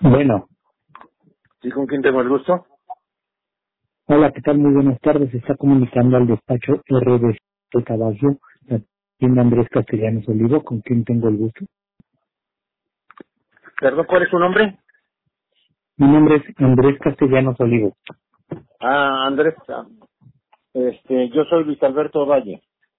Bueno, ¿Sí, con quién tengo el gusto? hola, ¿qué tal? Muy buenas tardes. Se está comunicando al despacho RD de Caballo, la tienda Andrés Castellanos Olivo, con quien tengo el gusto. Perdón, ¿cuál es su nombre? Mi nombre es Andrés Castellanos Olivo. Andrés. Yo soy Luis Alberto Valle.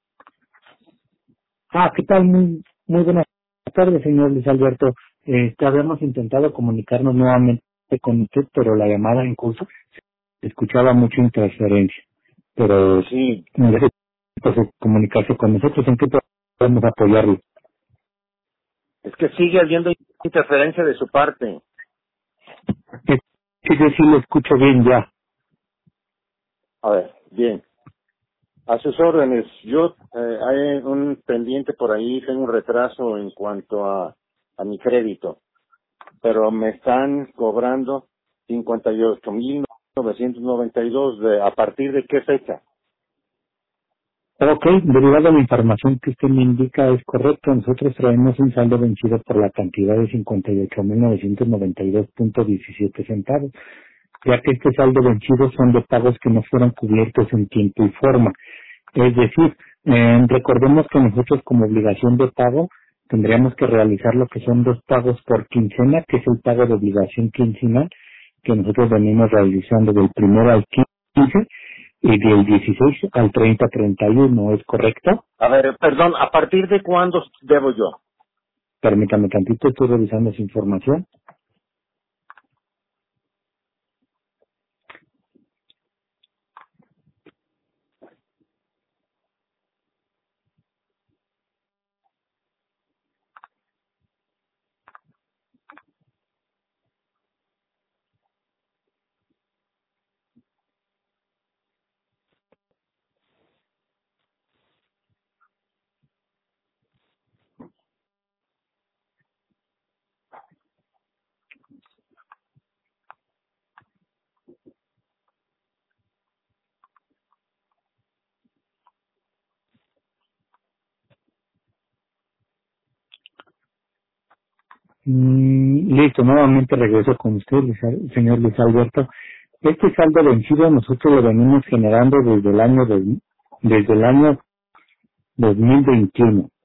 ¿Qué tal? Muy buenas tardes, señor Luis Alberto. Habíamos intentado comunicarnos nuevamente con usted, pero la llamada en curso se escuchaba mucho interferencia. Pero Sí, gracias por comunicarse con nosotros. ¿En qué podemos apoyarlo? es que sigue habiendo interferencia de su parte. Sí, yo sí lo escucho bien ya. A ver, bien. A sus órdenes. Yo hay un pendiente por ahí, tengo un retraso en cuanto a mi crédito, pero me están cobrando 58,992 ¿a partir de qué fecha? Ok, derivado de la información que usted me indica es correcto. Nosotros traemos un saldo vencido por la cantidad de 58,992.17 centavos, ya que este saldo vencido son de pagos que no fueron cubiertos en tiempo y forma. Es decir, recordemos que nosotros como obligación de pago tendríamos que realizar lo que son 2 pagos por quincena, que es el pago de obligación quincenal, que nosotros venimos realizando del primero al 15 y del 16 al 30-31, ¿es correcto? A ver, perdón, ¿a partir de cuándo debo yo? Permítame tantito, estoy revisando esa información. Listo, nuevamente regreso con usted, señor Luis Alberto. Este saldo vencido nosotros lo venimos generando desde el año 2021.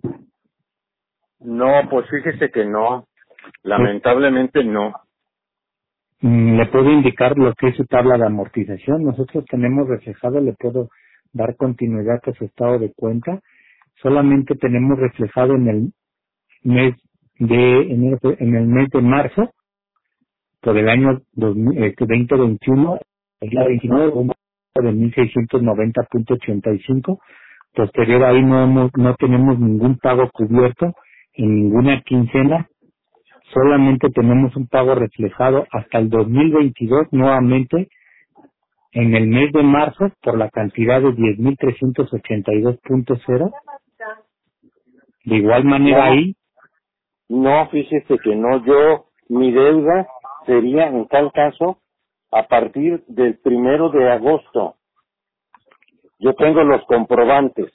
No, pues fíjese que no. Lamentablemente no. Le puedo indicar lo que es su tabla de amortización. Nosotros tenemos reflejado, le puedo dar continuidad a su estado de cuenta. Solamente tenemos reflejado en el mes de enero, en el mes de marzo, por el año 2021, es la 29, un pago de 1.690.85. Posterior ahí no tenemos ningún pago cubierto en ninguna quincena. Solamente tenemos un pago reflejado hasta el 2022 nuevamente en el mes de marzo por la cantidad de 10.382.0. De igual manera No, ahí, no, fíjese que no. Mi deuda sería en tal caso a partir del 1 de agosto. Yo tengo los comprobantes.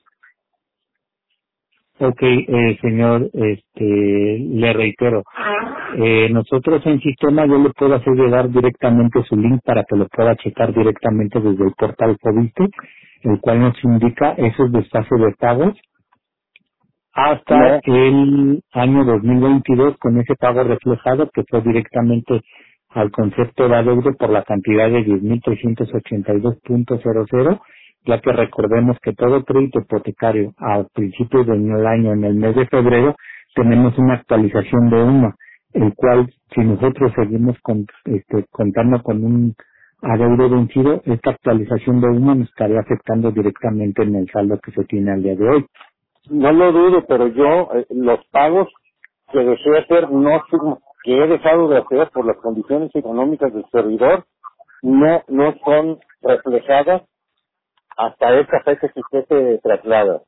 ok, señor, le reitero, nosotros en sistema yo le puedo hacer llegar directamente su link para que lo pueda checar directamente desde el portal Fobiste, el cual nos indica esos desfases de pagos hasta No, el año 2022 con ese pago reflejado que fue directamente al concepto de adeudo por la cantidad de 10.382.00, ya que recordemos que todo crédito hipotecario a principios del año, en el mes de febrero, tenemos una actualización de UMA, el cual si nosotros seguimos contando con un adeudo vencido, esta actualización de UMA nos estaría afectando directamente en el saldo que se tiene al día de hoy. no lo dudo, pero yo los pagos que deseo hacer, que he dejado de hacer por las condiciones económicas del servidor, no son reflejadas hasta esta fecha que usted se traslada.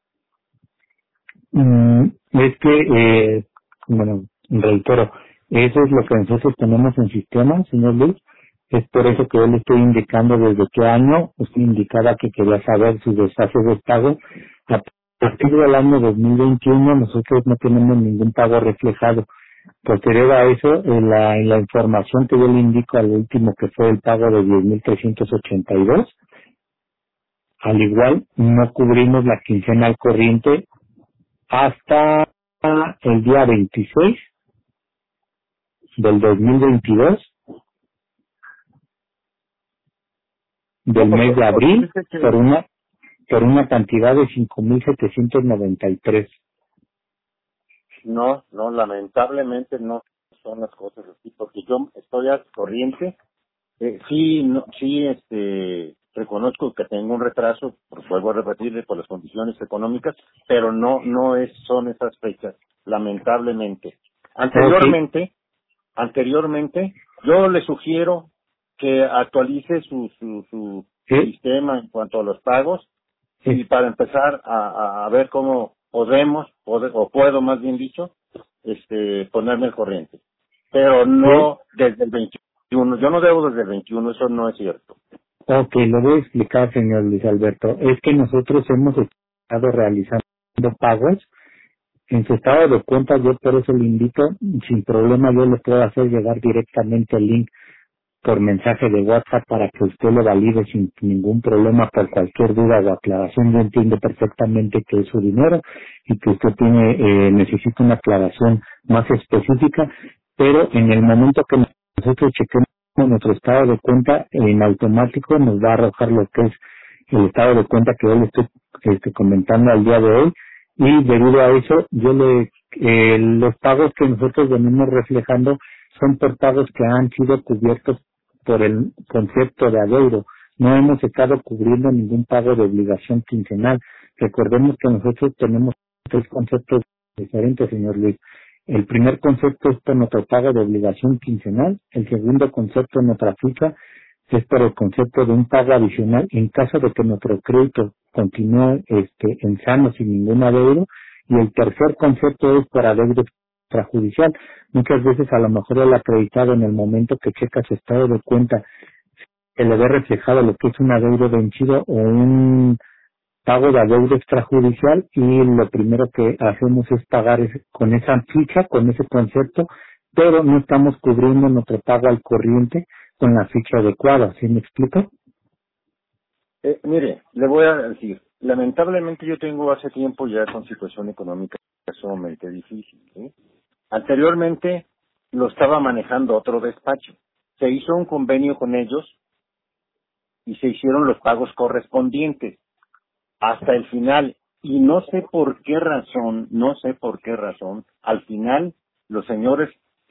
Es que, bueno, reitero, eso es lo que nosotros tenemos en sistema, señor Luis. Es por eso que yo le estoy indicando desde qué año usted indicaba que quería saber sus desfases de pago. A partir del año 2021 nosotros no tenemos ningún pago reflejado. Posterior a eso, en la información que yo le indico al último, que fue el pago de 10,382, al igual no cubrimos la quincena al corriente hasta el día 26 del 2022 del mes de abril por una cantidad de 5,793. No, lamentablemente no son las cosas así, porque yo estoy al corriente. Sí, no, sí, reconozco que tengo un retraso, pues vuelvo a repetirle, por las condiciones económicas, pero son esas fechas, lamentablemente. Anteriormente, yo le sugiero que actualice su ¿Sí? sistema en cuanto a los pagos, Sí. y para empezar a ver cómo puedo más bien dicho, ponerme al corriente. Pero no desde el 21, yo no debo desde el 21, eso no es cierto. Ok, lo voy a explicar, señor Luis Alberto. Es que nosotros hemos estado realizando pagos en su estado de cuenta. Yo por eso le invito, sin problema yo le puedo hacer llegar directamente el link por mensaje de WhatsApp para que usted lo valide sin ningún problema. Por cualquier duda o aclaración, yo entiendo perfectamente que es su dinero y que usted necesita una aclaración más específica, pero en el momento que nosotros chequemos nuestro estado de cuenta, en automático nos va a arrojar lo que es el estado de cuenta que hoy le estoy comentando al día de hoy, y debido a eso los pagos que nosotros venimos reflejando son por pagos que han sido cubiertos por el concepto de adeudo. No hemos estado cubriendo ningún pago de obligación quincenal. Recordemos que nosotros tenemos tres conceptos diferentes, señor Luis. El primer concepto es por nuestro pago de obligación quincenal. El segundo concepto en nuestra ficha es por el concepto de un pago adicional en caso de que nuestro crédito continúe en sano sin ningún adeudo. Y el tercer concepto es por adeudo extrajudicial. Muchas veces a lo mejor el acreditado, en el momento que checa su estado de cuenta, se le ve reflejado lo que es un adeudo vencido o un pago de adeudo extrajudicial, y lo primero que hacemos es pagar con esa ficha, con ese concepto, pero no estamos cubriendo nuestro pago al corriente con la ficha adecuada. ¿Sí me explico? Mire, le voy a decir, lamentablemente yo tengo hace tiempo ya con situación económica sumamente difícil, ¿sí? Anteriormente lo estaba manejando otro despacho. Se hizo un convenio con ellos y se hicieron los pagos correspondientes hasta el final. Y no sé por qué razón, al final los señores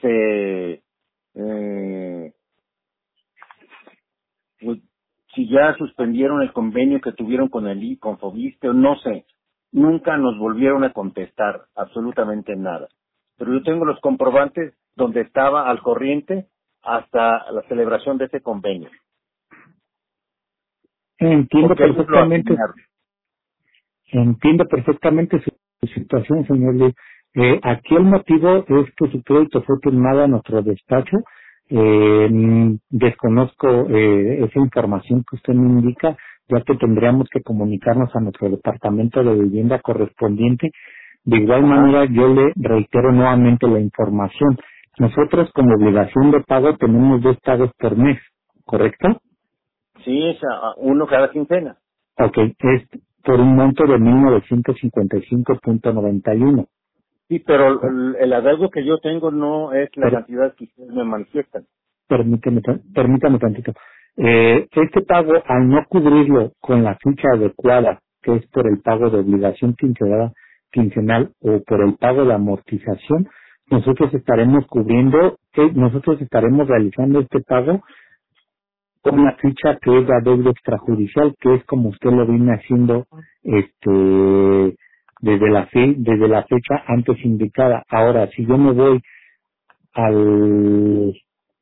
pues, si ya suspendieron el convenio que tuvieron con Fobiste, o no sé, nunca nos volvieron a contestar absolutamente nada. Pero yo tengo los comprobantes donde estaba al corriente hasta la celebración de ese convenio. Entiendo Porque ellos lo asignaron. Entiendo perfectamente su situación, señor Luis. Aquí el motivo es que su crédito fue firmado a nuestro despacho. Desconozco esa información que usted me indica, ya que tendríamos que comunicarnos a nuestro departamento de vivienda correspondiente. De igual manera, yo le reitero nuevamente la información. Nosotros, como obligación de pago, tenemos 2 pagos por mes, ¿correcto? Sí, es uno cada quincena. Ok, es por un monto de 1,955.91. Sí, pero el adeudo que yo tengo no es la cantidad que ustedes me manifiestan. Permítame tantito. Este pago, al no cubrirlo con la ficha adecuada, que es por el pago de obligación quincenal o por el pago de amortización, nosotros estaremos realizando este pago con la ficha que es la deuda extrajudicial, que es como usted lo viene haciendo desde la fecha antes indicada. Ahora, si yo me voy al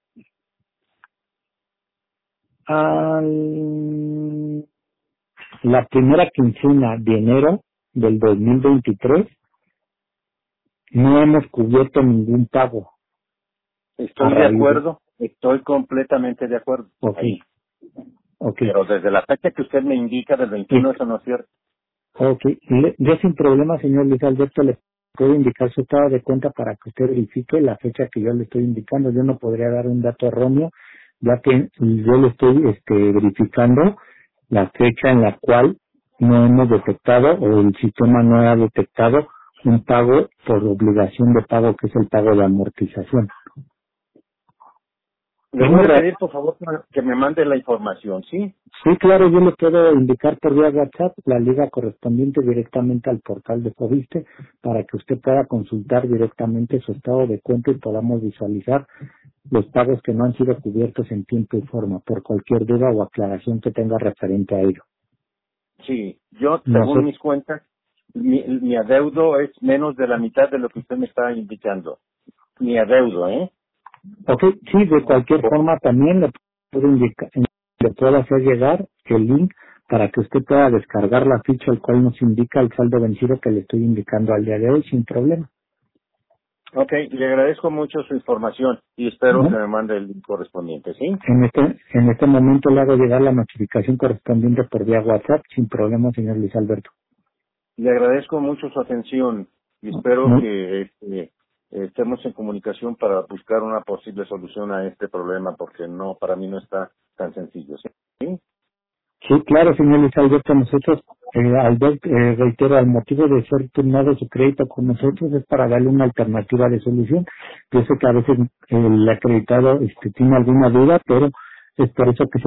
la primera quincena de enero del 2023, no hemos cubierto ningún pago. Estoy de acuerdo, estoy completamente de acuerdo. Okay. Pero desde la fecha que usted me indica, del 21, eso no es cierto. Yo sin problema, señor Luis Alberto, le puede indicar su estado de cuenta para que usted verifique la fecha que yo le estoy indicando. Yo no podría dar un dato erróneo, ya que yo le estoy verificando la fecha en la cual no hemos detectado o el sistema no ha detectado un pago por obligación de pago, que es el pago de amortización. Le voy a pedir, por favor, que me mande la información, ¿sí? Sí, claro, yo le puedo indicar por vía WhatsApp la liga correspondiente directamente al portal de Fobiste para que usted pueda consultar directamente su estado de cuenta y podamos visualizar los pagos que no han sido cubiertos en tiempo y forma, por cualquier duda o aclaración que tenga referente a ello. Sí, yo, según mis cuentas, mi adeudo es menos de la mitad de lo que usted me está indicando. Mi adeudo, ¿eh? Ok, sí, de cualquier forma también le puedo hacer llegar el link para que usted pueda descargar la ficha, el cual nos indica el saldo vencido que le estoy indicando al día de hoy sin problema. Ok, le agradezco mucho su información y espero ¿No? que me mande el link correspondiente, ¿sí? En este momento le hago llegar la notificación correspondiente por vía WhatsApp sin problema, señor Luis Alberto. Le agradezco mucho su atención y espero ¿No? que estemos en comunicación para buscar una posible solución a este problema, porque no, para mí no está tan sencillo, ¿sí? Sí, claro, señor Luis Alberto, nosotros, reitero, el motivo de ser turnado su crédito con nosotros es para darle una alternativa de solución. Yo sé que a veces el acreditado tiene alguna duda, pero es por eso que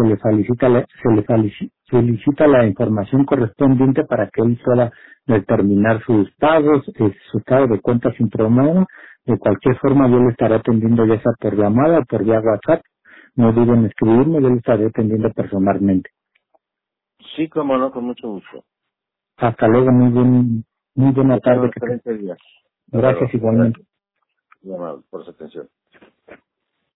solicita la información correspondiente para que él pueda determinar sus pagos, su estado de cuenta sin problema. De cualquier forma, yo le estaré atendiendo ya sea por llamada o por vía WhatsApp. No duden en escribirme, yo le estaré atendiendo personalmente. Sí, cómo no, con mucho gusto. Hasta luego, muy buena Que tenga un tarde. excelente día. Hasta Gracias luego. igualmente. Gracias, muy amable por su atención.